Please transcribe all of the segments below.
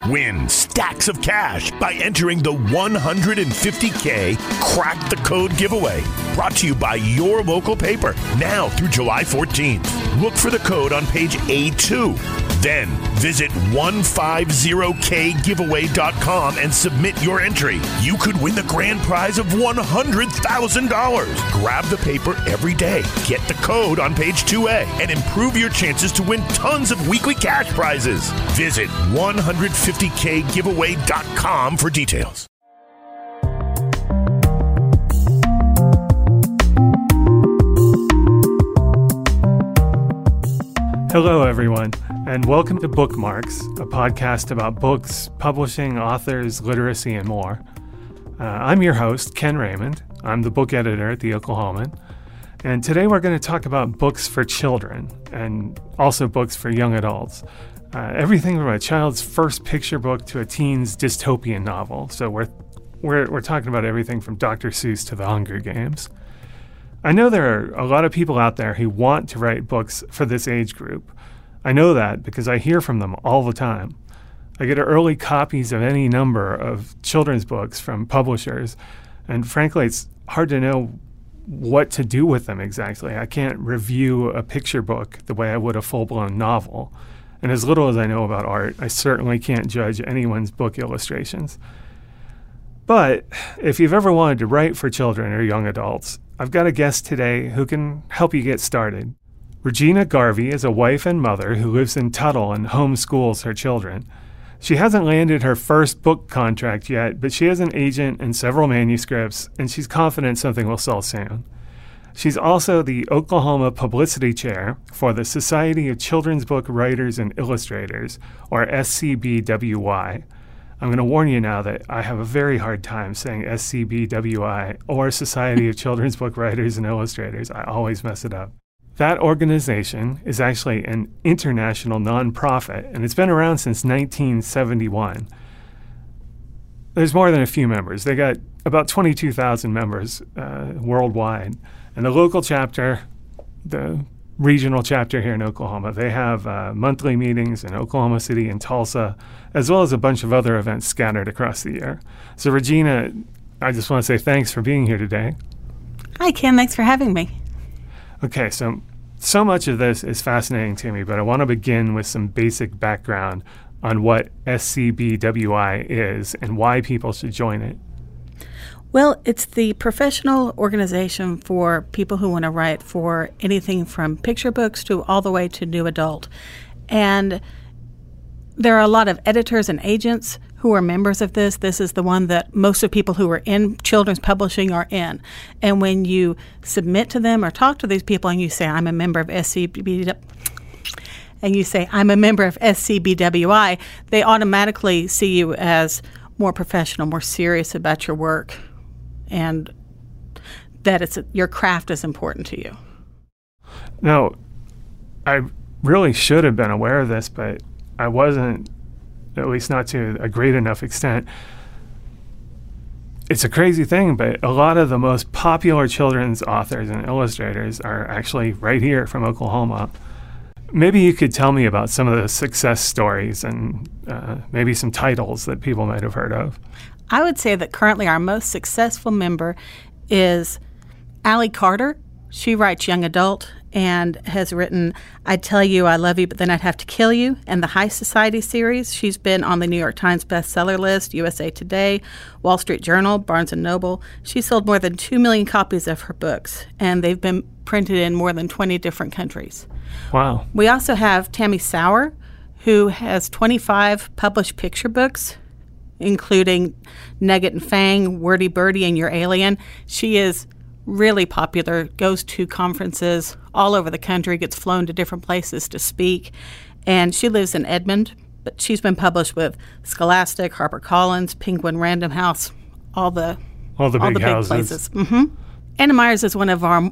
Win stacks of cash by entering the 150K Crack the Code giveaway. Brought to you by your local paper, now through July 14th. Look for the code on page A2. Then visit 150kgiveaway.com and submit your entry. You could win the grand prize of $100,000. Grab the paper every day, get the code on page 2A, and improve your chances to win tons of weekly cash prizes. Visit 150kgiveaway.com for details. Hello, everyone, and welcome to Bookmarks, a podcast about books, publishing, authors, literacy, and more. I'm your host, Ken Raymond. I'm the book editor at The Oklahoman, and today we're going to talk about books for children and also books for young adults. Everything from a child's first picture book to a teen's dystopian novel. So we're talking about everything from Dr. Seuss to The Hunger Games. I know there are a lot of people out there who want to write books for this age group. I know that because I hear from them all the time. I get early copies of any number of children's books from publishers, and frankly, it's hard to know what to do with them exactly. I can't review a picture book the way I would a full-blown novel. And as little as I know about art, I certainly can't judge anyone's book illustrations. But if you've ever wanted to write for children or young adults, I've got a guest today who can help you get started. Regina Garvey is a wife and mother who lives in Tuttle and homeschools her children. She hasn't landed her first book contract yet, but she has an agent and several manuscripts, and she's confident something will sell soon. She's also the Oklahoma Publicity Chair for the Society of Children's Book Writers and Illustrators, or SCBWI. I'm going to warn you now that I have a very hard time saying SCBWI or Society of Children's Book Writers and Illustrators. I always mess it up. That organization is actually an international nonprofit, and it's been around since 1971. There's more than a few members. They got about 22,000 members worldwide. And the local chapter, the regional chapter here in Oklahoma, they have monthly meetings in Oklahoma City and Tulsa, as well as a bunch of other events scattered across the year. So Regina, I just want to say thanks for being here today. Hi, Ken. Thanks for having me. Okay, so much of this is fascinating to me, but I want to begin with some basic background on what SCBWI is and why people should join it. Well, it's the professional organization for people who want to write for anything from picture books to all the way to new adult. And there are a lot of editors and agents who are members of this. This is the one that most of people who are in children's publishing are in. And when you submit to them or talk to these people and you say, I'm a member of SCBWI, they automatically see you as more professional, more serious about your work, and that your craft is important to you. Now, I really should have been aware of this, but I wasn't, at least not to a great enough extent. It's a crazy thing, but a lot of the most popular children's authors and illustrators are actually right here from Oklahoma. Maybe you could tell me about some of the success stories and maybe some titles that people might have heard of. I would say that currently our most successful member is Allie Carter. She writes young adult and has written I'd Tell You I Love You, But Then I'd Have to Kill You, and the High Society series. She's been on the New York Times bestseller list, USA Today, Wall Street Journal, Barnes & Noble. She sold more than 2 million copies of her books, and they've been printed in more than 20 different countries. Wow. We also have Tammy Sauer, who has 25 published picture books, including Nugget and Fang, Wordy Birdie, and Your Alien. She is really popular, goes to conferences all over the country, gets flown to different places to speak. And she lives in Edmond, but she's been published with Scholastic, HarperCollins, Penguin Random House, all the big places. Mm-hmm. Anna Myers is one of our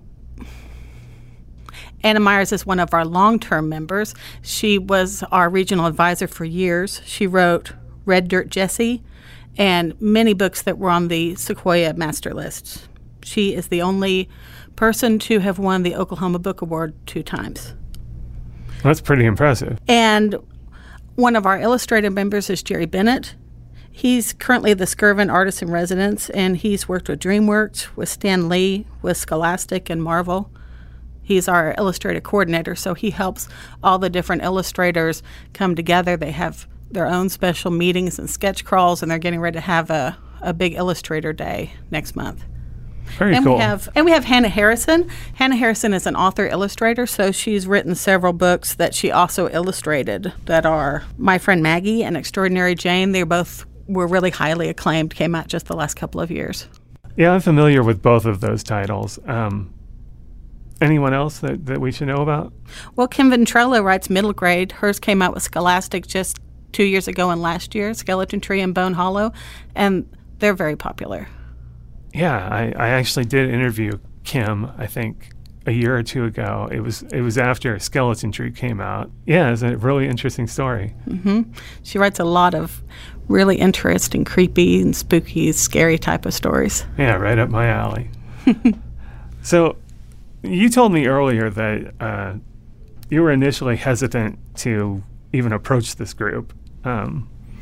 long-term members. She was our regional advisor for years. She wrote Red Dirt Jessie and many books that were on the Sequoia Master List. She is the only person to have won the Oklahoma Book Award 2 times. That's pretty impressive. And One of our illustrated members is Jerry Bennett. He's currently the Skirvin Artist in Residence, and he's worked with DreamWorks, with Stan Lee, with Scholastic and Marvel. He's our illustrator coordinator, so he helps all the different illustrators come together. They have their own special meetings and sketch crawls, and they're getting ready to have a big illustrator day next month. Very cool. We have Hannah Harrison. Hannah Harrison is an author illustrator, so she's written several books that she also illustrated that are My Friend Maggie and Extraordinary Jane. They both were really highly acclaimed, came out just the last couple of years. Yeah, I'm familiar with both of those titles. Anyone else that we should know about? Well, Kim Ventrella writes middle grade. Hers came out with Scholastic just 2 years ago and last year, Skeleton Tree and Bone Hollow, and they're very popular. Yeah, I actually did interview Kim, I think, a year or two ago. It was after Skeleton Tree came out. Yeah, it's a really interesting story. Mm-hmm. She writes a lot of really interesting, creepy and spooky, scary type of stories. Yeah, right up my alley. So you told me earlier that you were initially hesitant to even approach this group. I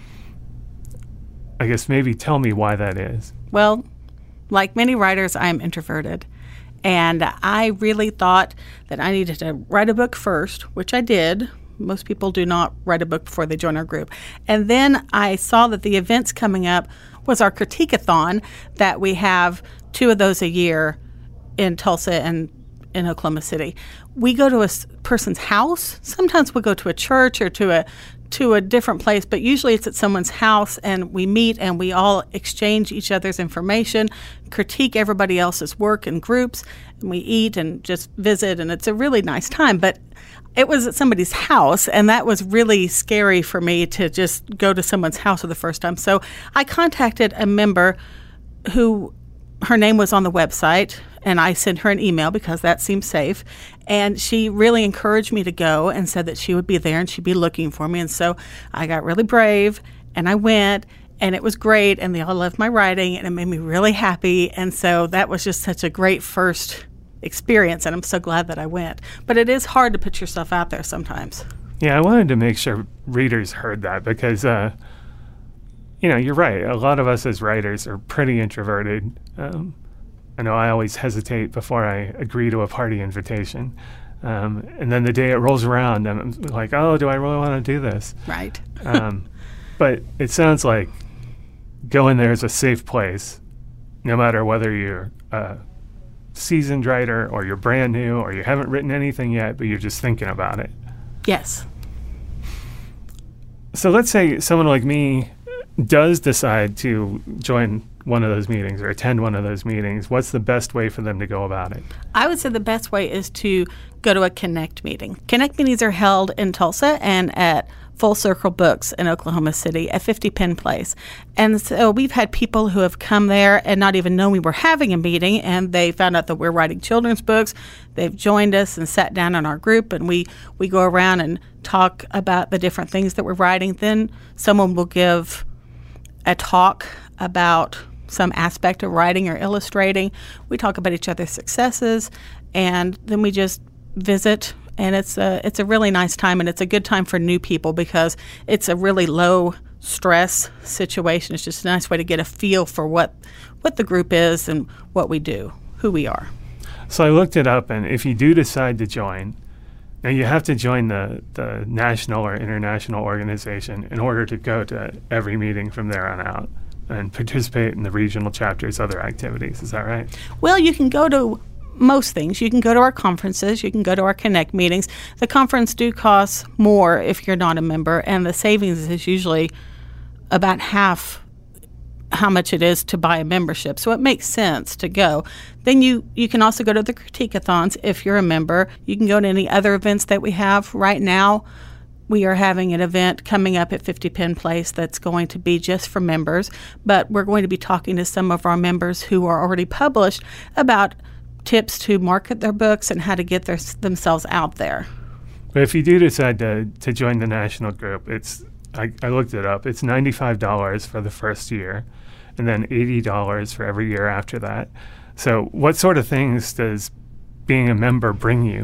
guess maybe tell me why that is. Well, like many writers, I'm introverted. And I really thought that I needed to write a book first, which I did. Most people do not write a book before they join our group. And then I saw that the events coming up was our Critique-a-thon, that we have 2 of those a year in Tulsa and in Oklahoma City. We go to a person's house. Sometimes we go to a church or to a different place, but usually it's at someone's house, and we meet and we all exchange each other's information, critique everybody else's work in groups, and we eat and just visit, and it's a really nice time. But it was at somebody's house, and that was really scary for me to just go to someone's house for the first time. So I contacted a member who, her name was on the website, and I sent her an email because that seemed safe. And she really encouraged me to go and said that she would be there and she'd be looking for me. And so I got really brave and I went, and it was great. And they all loved my writing, and it made me really happy. And so that was just such a great first experience. And I'm so glad that I went. But it is hard to put yourself out there sometimes. Yeah, I wanted to make sure readers heard that because, you're right. A lot of us as writers are pretty introverted. I know I always hesitate before I agree to a party invitation. And then the day it rolls around, I'm like, oh, do I really want to do this? Right. But it sounds like going there is a safe place, no matter whether you're a seasoned writer or you're brand new or you haven't written anything yet, but you're just thinking about it. Yes. So let's say someone like me does decide to join one of those meetings or attend one of those meetings. What's the best way for them to go about it? I would say the best way is to go to a Connect meeting. Connect meetings are held in Tulsa and at Full Circle Books in Oklahoma City at 50 Penn Place. And so we've had people who have come there and not even known we were having a meeting, and they found out that we're writing children's books. They've joined us and sat down in our group, and we go around and talk about the different things that we're writing. Then someone will give a talk about some aspect of writing or illustrating. We talk about each other's successes, and then we just visit. And it's a really nice time, and it's a good time for new people because it's a really low stress situation. It's just a nice way to get a feel for what the group is and what we do, who we are. So I looked it up, and if you do decide to join, now you have to join the national or international organization in order to go to every meeting from there on out and participate in the regional chapter's other activities. Is that right? Well, you can go to most things. You can go to our conferences. You can go to our Connect meetings. The conference do cost more if you're not a member, and the savings is usually about half how much it is to buy a membership. So it makes sense to go. Then you can also go to the Critique-a-thons if you're a member. You can go to any other events that we have. Right now, we are having an event coming up at 50 Penn Place that's going to be just for members, but we're going to be talking to some of our members who are already published about tips to market their books and how to get themselves out there. But if you do decide to join the national group, I looked it up. It's $95 for the first year, and then $80 for every year after that. So what sort of things does being a member bring you?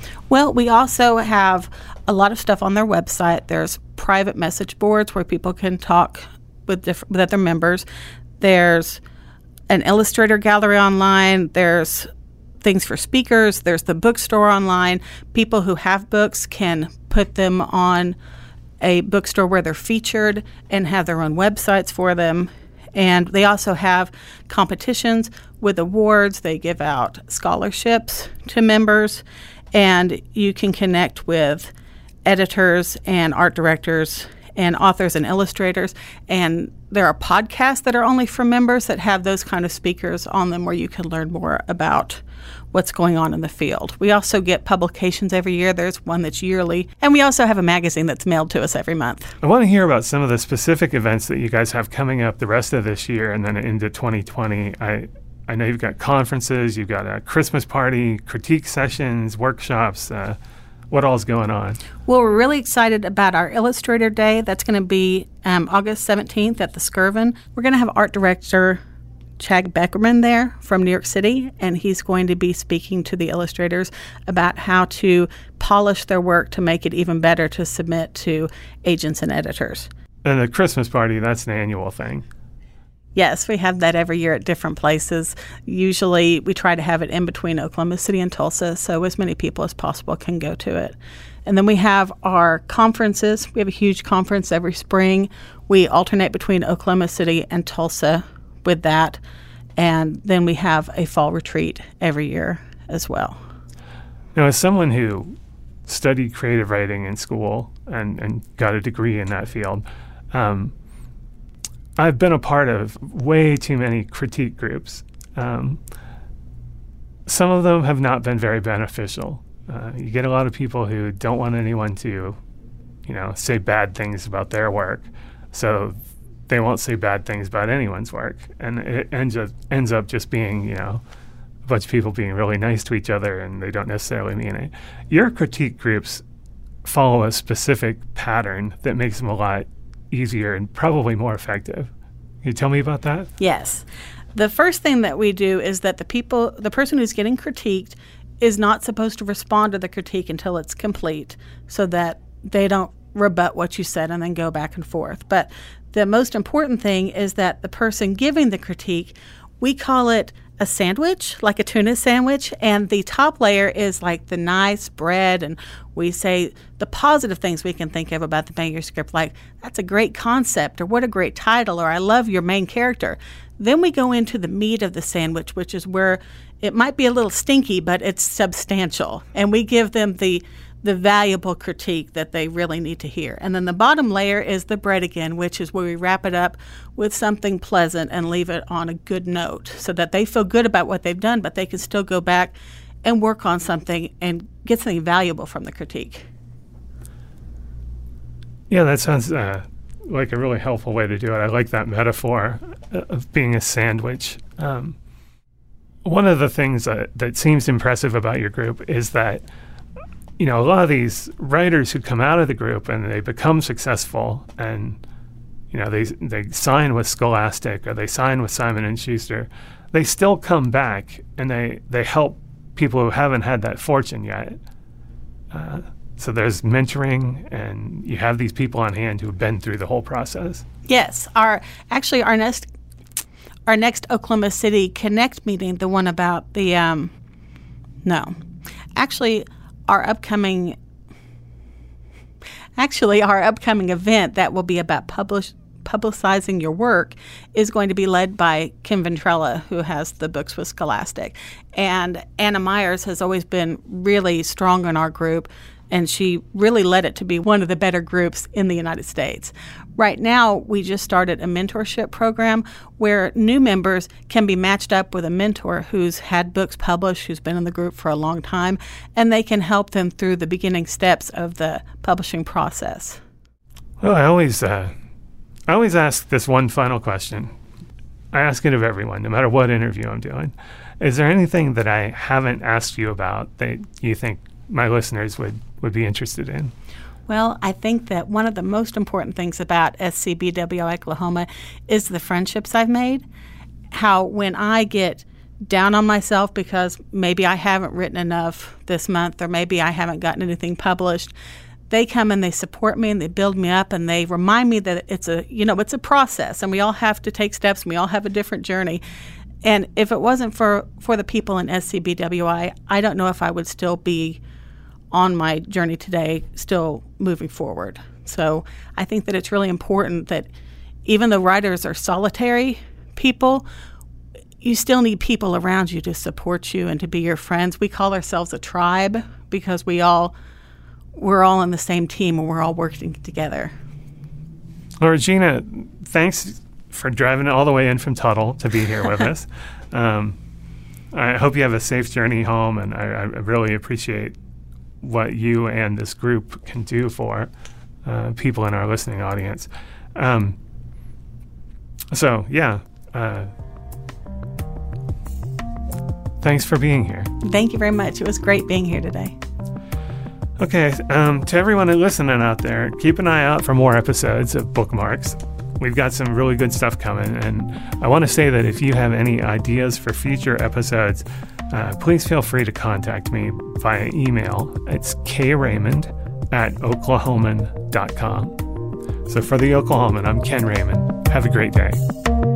Well, we also have a lot of stuff on their website. There's private message boards where people can talk with other members. There's an illustrator gallery online. There's things for speakers. There's the bookstore online. People who have books can put them on a bookstore where they're featured and have their own websites for them. And they also have competitions with awards. They give out scholarships to members, and you can connect with editors and art directors and authors and illustrators. And there are podcasts that are only for members that have those kind of speakers on them where you can learn more about what's going on in the field. We also get publications every year. There's one that's yearly. And we also have a magazine that's mailed to us every month. I want to hear about some of the specific events that you guys have coming up the rest of this year and then into 2020. I know you've got conferences, you've got a Christmas party, critique sessions, workshops. What all's going on? Well, we're really excited about our Illustrator Day. That's going to be August 17th at the Skirvin. We're going to have art director Chad Beckerman there from New York City, and he's going to be speaking to the illustrators about how to polish their work to make it even better to submit to agents and editors. And the Christmas party, that's an annual thing. Yes, we have that every year at different places. Usually we try to have it in between Oklahoma City and Tulsa, so as many people as possible can go to it. And then we have our conferences. We have a huge conference every spring. We alternate between Oklahoma City and Tulsa with that. And then we have a fall retreat every year as well. Now, as someone who studied creative writing in school and got a degree in that field, I've been a part of way too many critique groups. Some of them have not been very beneficial. You get a lot of people who don't want anyone to, say bad things about their work, so they won't say bad things about anyone's work, and it ends up just being, a bunch of people being really nice to each other, and they don't necessarily mean it. Your critique groups follow a specific pattern that makes them a lot easier and probably more effective. Can you tell me about that? Yes. The first thing that we do is that the person who's getting critiqued is not supposed to respond to the critique until it's complete, so that they don't rebut what you said and then go back and forth. But the most important thing is that the person giving the critique, we call it a sandwich, like a tuna sandwich, and the top layer is like the nice bread, and we say the positive things we can think of about the manuscript, like that's a great concept, or what a great title, or I love your main character. Then we go into the meat of the sandwich, which is where it might be a little stinky, but it's substantial, and we give them the valuable critique that they really need to hear. And then the bottom layer is the bread again, which is where we wrap it up with something pleasant and leave it on a good note so that they feel good about what they've done, but they can still go back and work on something and get something valuable from the critique. Yeah, that sounds like a really helpful way to do it. I like that metaphor of being a sandwich. One of the things that seems impressive about your group is that a lot of these writers who come out of the group and they become successful and, they sign with Scholastic or they sign with Simon & Schuster, they still come back and they help people who haven't had that fortune yet. So there's mentoring, and you have these people on hand who've been through the whole process. Yes. Our next Oklahoma City Connect meeting, the one about the, our upcoming event that will be about publicizing your work is going to be led by Kim Ventrella, who has the books with Scholastic. And Anna Myers has always been really strong in our group, and she really led it to be one of the better groups in the United States. Right now, we just started a mentorship program where new members can be matched up with a mentor who's had books published, who's been in the group for a long time, and they can help them through the beginning steps of the publishing process. Well, I always ask this one final question. I ask it of everyone, no matter what interview I'm doing. Is there anything that I haven't asked you about that you think my listeners would be interested in? Well, I think that one of the most important things about SCBWI Oklahoma is the friendships I've made. How when I get down on myself because maybe I haven't written enough this month, or maybe I haven't gotten anything published, they come and they support me and they build me up and they remind me that it's a process and we all have to take steps and we all have a different journey. And if it wasn't for the people in SCBWI, I don't know if I would still be on my journey today, still moving forward. So I think that it's really important that even though writers are solitary people, you still need people around you to support you and to be your friends. We call ourselves a tribe because we're all on the same team and we're all working together. Well, Regina, thanks for driving all the way in from Tuttle to be here with us. I hope you have a safe journey home, and I really appreciate what you and this group can do for people in our listening audience. Thanks for being here. Thank you very much. It was great being here today. Okay, to everyone listening out there, keep an eye out for more episodes of Bookmarks. We've got some really good stuff coming, and I want to say that if you have any ideas for future episodes, please feel free to contact me via email. It's kraymond@oklahoman.com. So for the Oklahoman, I'm Ken Raymond. Have a great day.